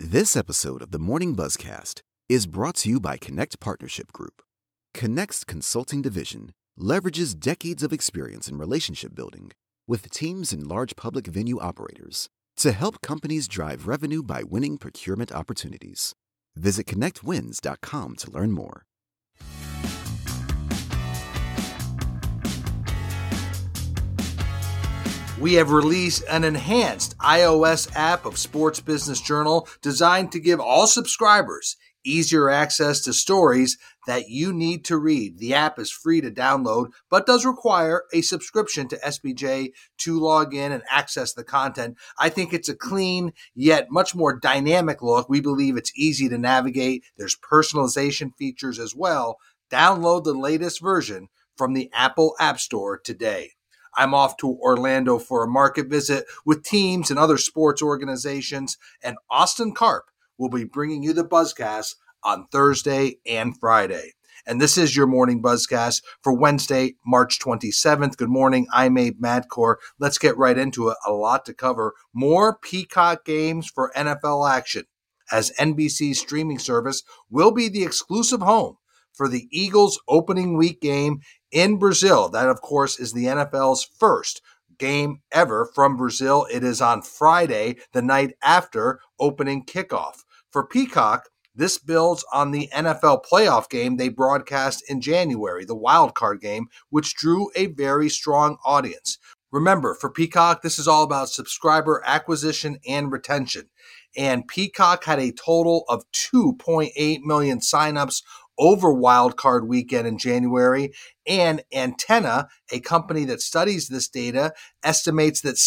This episode of the Morning Buzzcast is brought to you by Connect Partnership Group. Connect's consulting division leverages decades of experience in relationship building with teams and large public venue operators to help companies drive revenue by winning procurement opportunities. Visit connectwins.com to learn more. We have released an enhanced iOS app of Sports Business Journal designed to give all subscribers easier access to stories that you need to read. The app is free to download, but does require a subscription to SBJ to log in and access the content. I think it's a clean, yet much more dynamic look. We believe it's easy to navigate. There's personalization features as well. Download the latest version from the Apple App Store today. I'm off to Orlando for a market visit with teams and other sports organizations, and Austin Karp will be bringing you the Buzzcast on Thursday and Friday. And this is your Morning Buzzcast for Wednesday, March 27th. Good morning. I'm Abe Madkour. Let's get right into it. A lot to cover. More Peacock games for NFL action, as NBC's streaming service will be the exclusive home for the Eagles opening week game in Brazil. That, of course, is the NFL's first game ever from Brazil. It is on Friday, the night after opening kickoff. For Peacock, this builds on the NFL playoff game they broadcast in January, the wild card game, which drew a very strong audience. Remember, for Peacock, this is all about subscriber acquisition and retention. And Peacock had a total of 2.8 million signups over Wild Card weekend in January, and Antenna, a company that studies this data, estimates that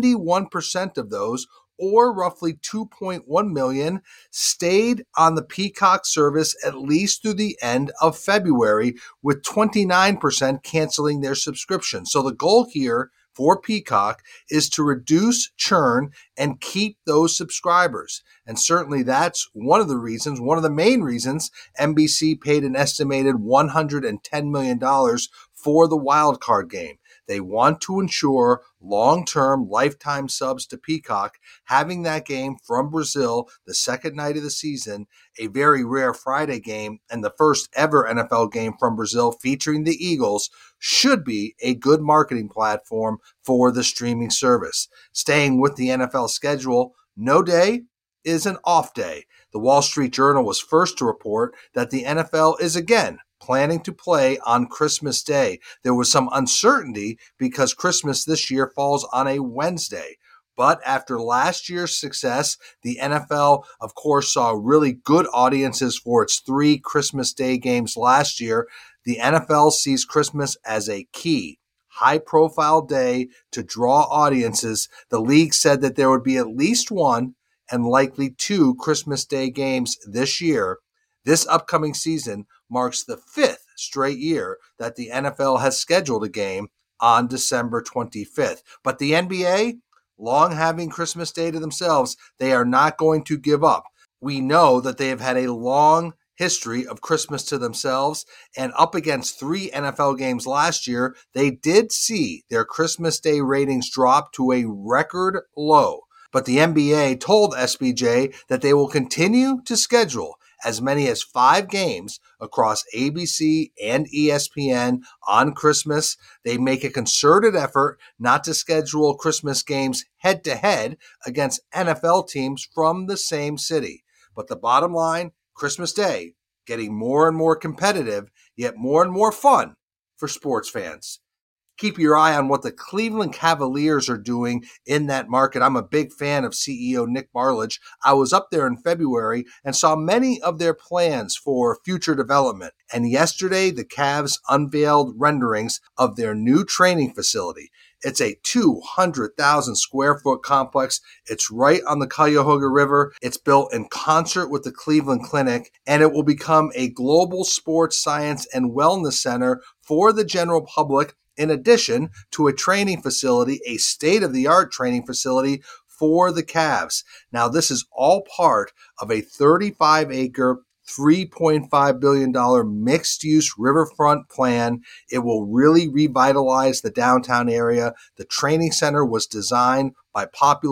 71% of those, or roughly 2.1 million, stayed on the Peacock service at least through the end of February, with 29% canceling their subscription. So the goal here for Peacock is to reduce churn and keep those subscribers. And certainly that's one of the main reasons NBC paid an estimated $110 million for the wild card game. They want to ensure long-term lifetime subs to Peacock. Having that game from Brazil, the second night of the season, a very rare Friday game, and the first ever NFL game from Brazil featuring the Eagles, should be a good marketing platform for the streaming service. Staying with the NFL schedule, no day is an off day. The Wall Street Journal was first to report that the NFL is again planning to play on Christmas Day. There was some uncertainty because Christmas this year falls on a Wednesday. But after last year's success, the NFL, of course, saw really good audiences for its 3 Christmas Day games last year. The NFL sees Christmas as a key, high-profile day to draw audiences. The league said that there would be at least 1 and likely 2 Christmas Day games this year. This upcoming season marks the 5th straight year that the NFL has scheduled a game on December 25th. But the NBA, long having Christmas Day to themselves, they are not going to give up. We know that they have had a long history of Christmas to themselves, and up against 3 NFL games last year, they did see their Christmas Day ratings drop to a record low. But the NBA told SBJ that they will continue to schedule as many as 5 games across ABC and ESPN on Christmas. They make a concerted effort not to schedule Christmas games head-to-head against NFL teams from the same city. But the bottom line, Christmas Day getting more and more competitive, yet more and more fun for sports fans. Keep your eye on what the Cleveland Cavaliers are doing in that market. I'm a big fan of CEO Nick Barlage. I was up there in February and saw many of their plans for future development. And yesterday, the Cavs unveiled renderings of their new training facility. It's a 200,000 square foot complex. It's right on the Cuyahoga River. It's built in concert with the Cleveland Clinic, and it will become a global sports science and wellness center for the general public, in addition to a training facility, a state-of-the-art training facility for the Cavs. Now, this is all part of a 35-acre, $3.5 billion mixed-use riverfront plan. It will really revitalize the downtown area. The training center was designed by Populous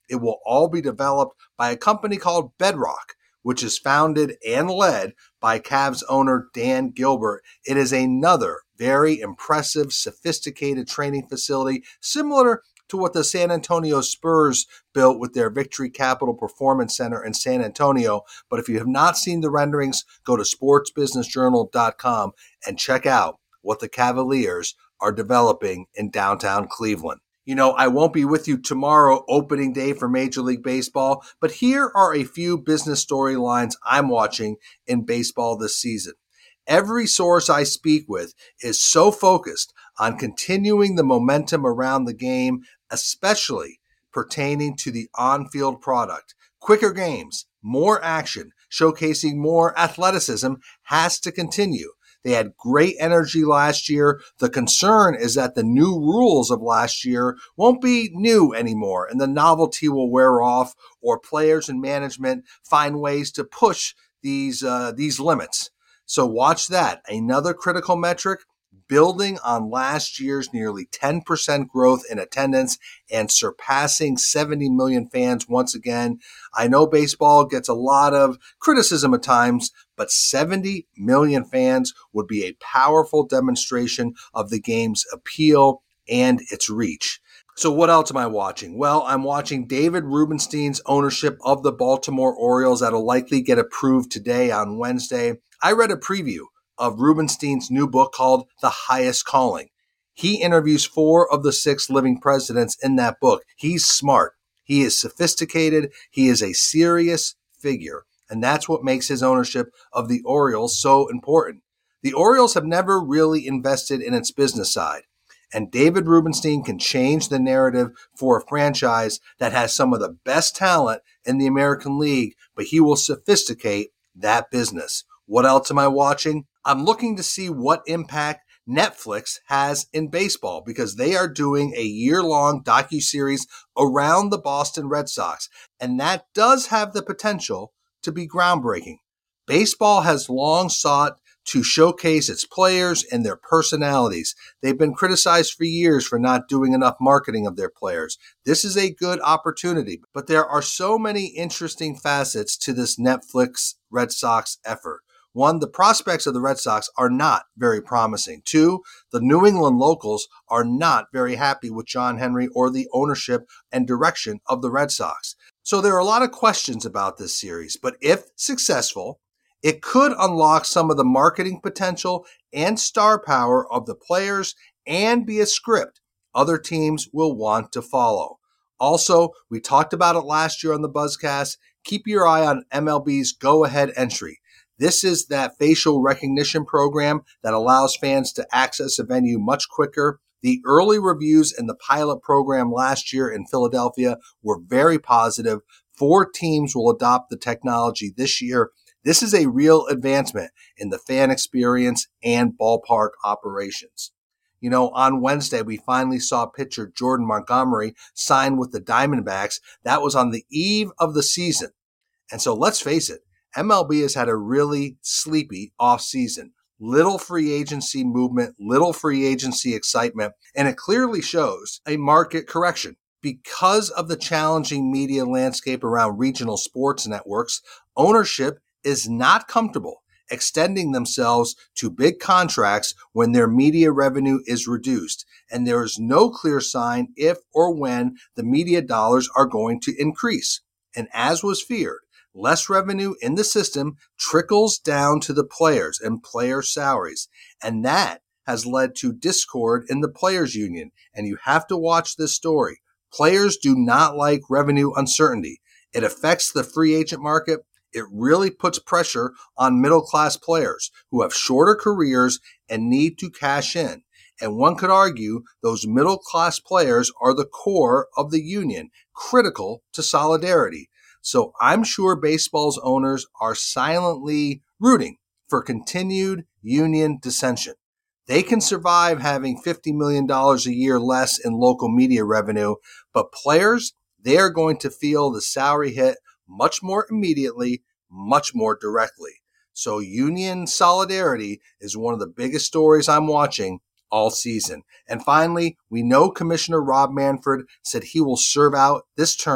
It will all be developed by a company called Bedrock, which is founded and led by Cavs owner Dan Gilbert. It is another very impressive, sophisticated training facility, similar to what the San Antonio Spurs built with their Victory Capital Performance Center in San Antonio. But if you have not seen the renderings, go to sportsbusinessjournal.com and check out what the Cavaliers are developing in downtown Cleveland. You know, I won't be with you tomorrow, opening day for Major League Baseball, but here are a few business storylines I'm watching in baseball this season. Every source I speak with is so focused on continuing the momentum around the game, especially pertaining to the on-field product. Quicker games, more action, showcasing more athleticism has to continue. They had great energy last year. The concern is that the new rules of last year won't be new anymore, and the novelty will wear off, or players and management find ways to push these limits. So watch that. Another critical metric, building on last year's nearly 10% growth in attendance and surpassing 70 million fans once again. I know baseball gets a lot of criticism at times, but 70 million fans would be a powerful demonstration of the game's appeal and its reach. So what else am I watching? Well, I'm watching David Rubenstein's ownership of the Baltimore Orioles that'll likely get approved today on Wednesday. I read a preview of Rubenstein's new book called The Highest Calling. He interviews 4 of the 6 living presidents in that book. He's smart. He is sophisticated. He is a serious figure. And that's what makes his ownership of the Orioles so important. The Orioles have never really invested in its business side. And David Rubenstein can change the narrative for a franchise that has some of the best talent in the American League, but he will sophisticate that business. What else am I watching? I'm looking to see what impact Netflix has in baseball because they are doing a year-long docuseries around the Boston Red Sox, and that does have the potential to be groundbreaking. Baseball has long sought to showcase its players and their personalities. They've been criticized for years for not doing enough marketing of their players. This is a good opportunity, but there are so many interesting facets to this Netflix Red Sox effort. 1, the prospects of the Red Sox are not very promising. 2, the New England locals are not very happy with John Henry or the ownership and direction of the Red Sox. So there are a lot of questions about this series, but if successful, it could unlock some of the marketing potential and star power of the players and be a script other teams will want to follow. Also, we talked about it last year on the Buzzcast. Keep your eye on MLB's go-ahead entry. This is that facial recognition program that allows fans to access a venue much quicker. The early reviews in the pilot program last year in Philadelphia were very positive. 4 teams will adopt the technology this year. This is a real advancement in the fan experience and ballpark operations. You know, on Wednesday, we finally saw pitcher Jordan Montgomery sign with the Diamondbacks. That was on the eve of the season. And so let's face it, MLB has had a really sleepy offseason. Little free agency movement, little free agency excitement, and it clearly shows a market correction. Because of the challenging media landscape around regional sports networks, ownership is not comfortable extending themselves to big contracts when their media revenue is reduced, and there is no clear sign if or when the media dollars are going to increase. And as was feared, less revenue in the system trickles down to the players and player salaries, and that has led to discord in the players' union, and you have to watch this story. Players do not like revenue uncertainty. It affects the free agent market. It really puts pressure on middle-class players who have shorter careers and need to cash in. And one could argue those middle-class players are the core of the union, critical to solidarity. So I'm sure baseball's owners are silently rooting for continued union dissension. They can survive having $50 million a year less in local media revenue, but players, they are going to feel the salary hit much more immediately, much more directly. So union solidarity is one of the biggest stories I'm watching all season. And finally, we know Commissioner Rob Manfred said he will serve out this term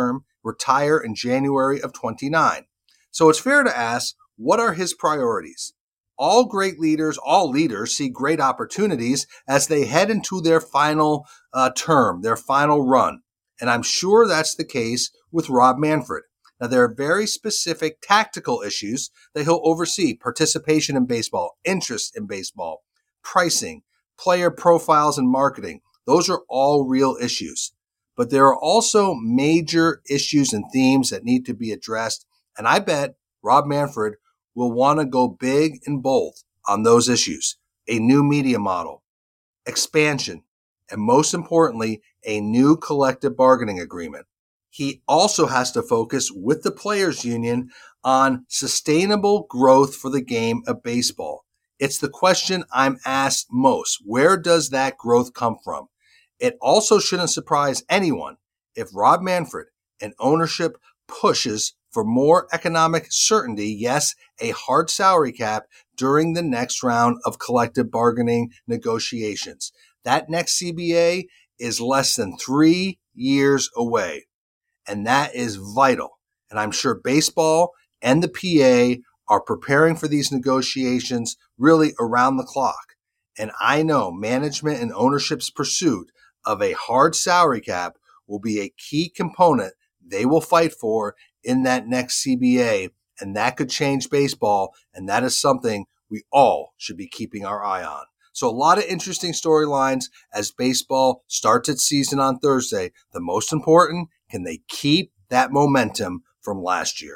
retire in January of 29. So it's fair to ask, what are his priorities? All leaders see great opportunities as they head into their final term, their final run. And I'm sure that's the case with Rob Manfred. Now, there are very specific tactical issues that he'll oversee: participation in baseball, interest in baseball, pricing, player profiles, and marketing. Those are all real issues. But there are also major issues and themes that need to be addressed. And I bet Rob Manfred will want to go big and bold on those issues: a new media model, expansion, and most importantly, a new collective bargaining agreement. He also has to focus with the players' union on sustainable growth for the game of baseball. It's the question I'm asked most. Where does that growth come from? It also shouldn't surprise anyone if Rob Manfred and ownership pushes for more economic certainty, yes, a hard salary cap during the next round of collective bargaining negotiations. That next CBA is less than 3 years away, and that is vital. And I'm sure baseball and the PA are preparing for these negotiations really around the clock. And I know management and ownership's pursuit of a hard salary cap will be a key component they will fight for in that next CBA, and that could change baseball, and that is something we all should be keeping our eye on. So a lot of interesting storylines as baseball starts its season on Thursday. The most important, can they keep that momentum from last year?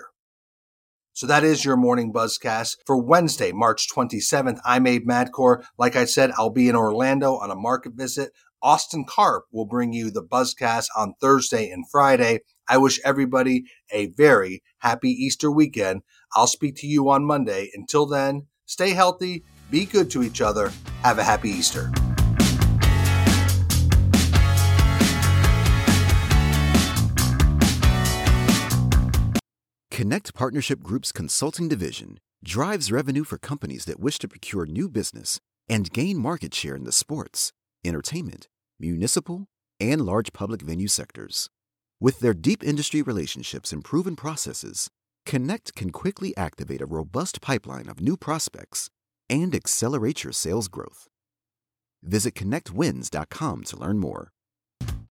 So that is your morning buzzcast for Wednesday, March 27th. I'm Abe Madkour. Like I said, I'll be in Orlando on a market visit. Austin Karp will bring you the buzzcast on Thursday and Friday. I wish everybody a very happy Easter weekend. I'll speak to you on Monday. Until then, stay healthy, be good to each other. Have a happy Easter. Connect Partnership Group's consulting division drives revenue for companies that wish to procure new business and gain market share in the sports, entertainment, municipal, and large public venue sectors. With their deep industry relationships and proven processes, Connect can quickly activate a robust pipeline of new prospects and accelerate your sales growth. Visit connectwins.com to learn more.